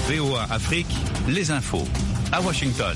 VOA Afrique, les infos. À Washington.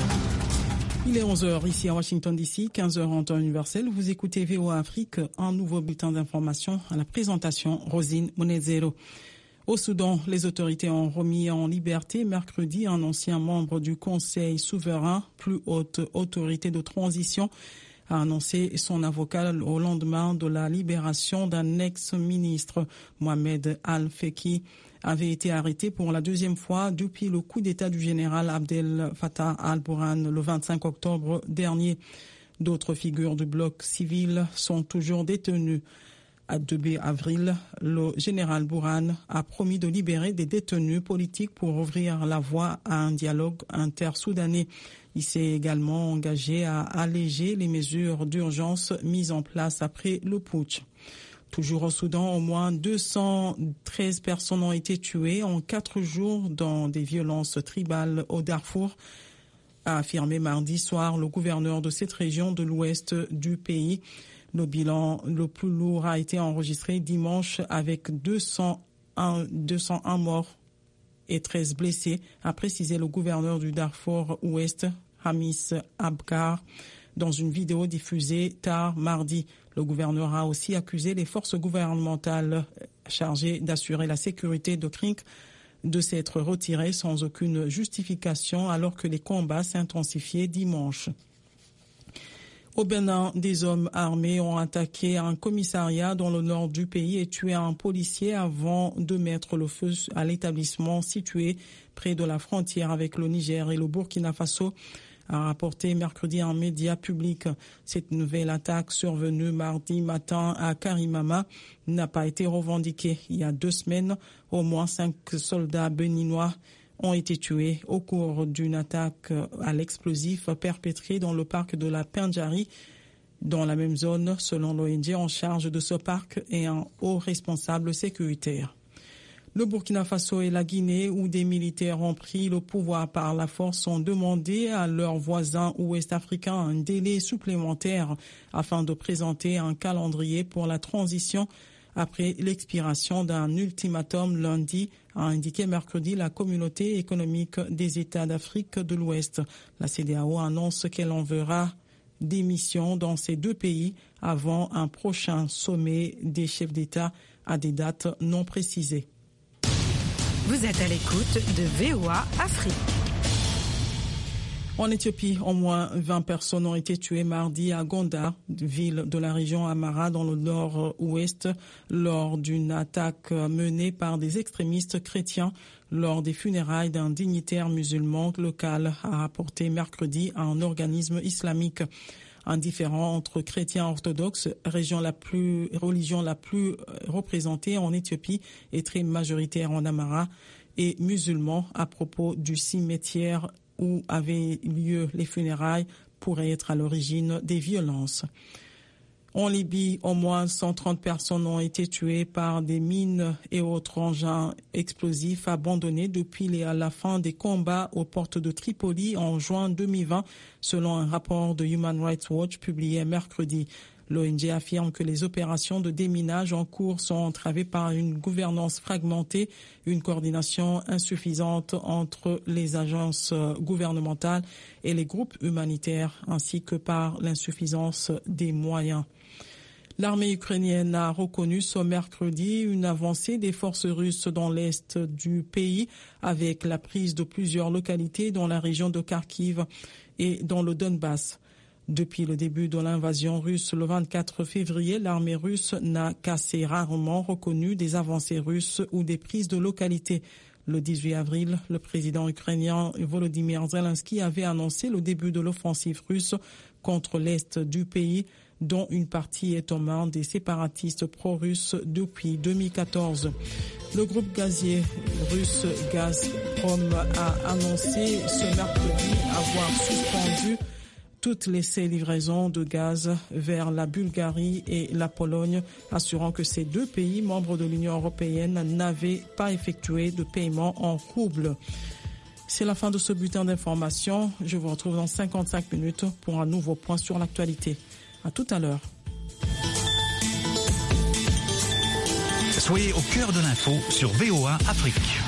Il est 11h ici à Washington DC, 15h en temps universel. Vous écoutez VOA Afrique, un nouveau bulletin d'information à la présentation Rosine Monezero. Au Soudan, les autorités ont remis en liberté mercredi un ancien membre du Conseil souverain, plus haute autorité de transition, a annoncé son avocat au lendemain de la libération d'un ex-ministre. Mohamed Al-Feki avait été arrêté pour la deuxième fois depuis le coup d'État du général Abdel Fattah al-Burhan le 25 octobre dernier. D'autres figures du bloc civil sont toujours détenues. À 2 avril, le général Burhan a promis de libérer des détenus politiques pour ouvrir la voie à un dialogue intersoudanais. Il s'est également engagé à alléger les mesures d'urgence mises en place après le putsch. Toujours au Soudan, au moins 213 personnes ont été tuées en 4 jours dans des violences tribales au Darfour, a affirmé mardi soir le gouverneur de cette région de l'ouest du pays. Le bilan le plus lourd a été enregistré dimanche avec 201 morts et 13 blessés, a précisé le gouverneur du Darfour Ouest, Hamis Abkar, dans une vidéo diffusée tard mardi. Le gouverneur a aussi accusé les forces gouvernementales chargées d'assurer la sécurité de Krink de s'être retirées sans aucune justification alors que les combats s'intensifiaient dimanche. Au Bénin, des hommes armés ont attaqué un commissariat dans le nord du pays et tué un policier avant de mettre le feu à l'établissement situé près de la frontière avec le Niger et le Burkina Faso, a rapporté mercredi un média public. Cette nouvelle attaque survenue mardi matin à Karimama n'a pas été revendiquée. Il y a 2 semaines, au moins 5 soldats béninois ont été tués au cours d'une attaque à l'explosif perpétrée dans le parc de la Pendjari, dans la même zone, selon l'ONG en charge de ce parc et un haut responsable sécuritaire. Le Burkina Faso et la Guinée, où des militaires ont pris le pouvoir par la force, ont demandé à leurs voisins ouest-africains un délai supplémentaire afin de présenter un calendrier pour la transition après l'expiration d'un ultimatum lundi, a indiqué mercredi la communauté économique des États d'Afrique de l'Ouest. La CEDEAO annonce qu'elle enverra des missions dans ces 2 pays avant un prochain sommet des chefs d'État à des dates non précisées. Vous êtes à l'écoute de VOA Afrique. En Éthiopie, au moins 20 personnes ont été tuées mardi à Gondar, ville de la région Amara dans le nord-ouest, lors d'une attaque menée par des extrémistes chrétiens lors des funérailles d'un dignitaire musulman local, a rapporté mercredi un organisme islamique. Un différend entre chrétiens orthodoxes, religion la plus représentée en Éthiopie et très majoritaire en Amara, et musulmans à propos du cimetière où avaient lieu les funérailles pourrait être à l'origine des violences. En Libye, au moins 130 personnes ont été tuées par des mines et autres engins explosifs abandonnés depuis la fin des combats aux portes de Tripoli en juin 2020, selon un rapport de Human Rights Watch publié mercredi. L'ONG affirme que les opérations de déminage en cours sont entravées par une gouvernance fragmentée, une coordination insuffisante entre les agences gouvernementales et les groupes humanitaires, ainsi que par l'insuffisance des moyens. L'armée ukrainienne a reconnu ce mercredi une avancée des forces russes dans l'est du pays avec la prise de plusieurs localités dans la région de Kharkiv et dans le Donbass. Depuis le début de l'invasion russe le 24 février, l'armée russe n'a qu'assez rarement reconnu des avancées russes ou des prises de localités. Le 18 avril, le président ukrainien Volodymyr Zelensky avait annoncé le début de l'offensive russe contre l'est du pays, dont une partie est aux mains des séparatistes pro-russes depuis 2014. Le groupe gazier russe Gazprom a annoncé ce mercredi avoir suspendu toutes les livraisons de gaz vers la Bulgarie et la Pologne, assurant que ces 2 pays membres de l'Union européenne n'avaient pas effectué de paiement en roubles. C'est la fin de ce bulletin d'information. Je vous retrouve dans 55 minutes pour un nouveau point sur l'actualité. À tout à l'heure. Soyez au cœur de l'info sur VOA Afrique.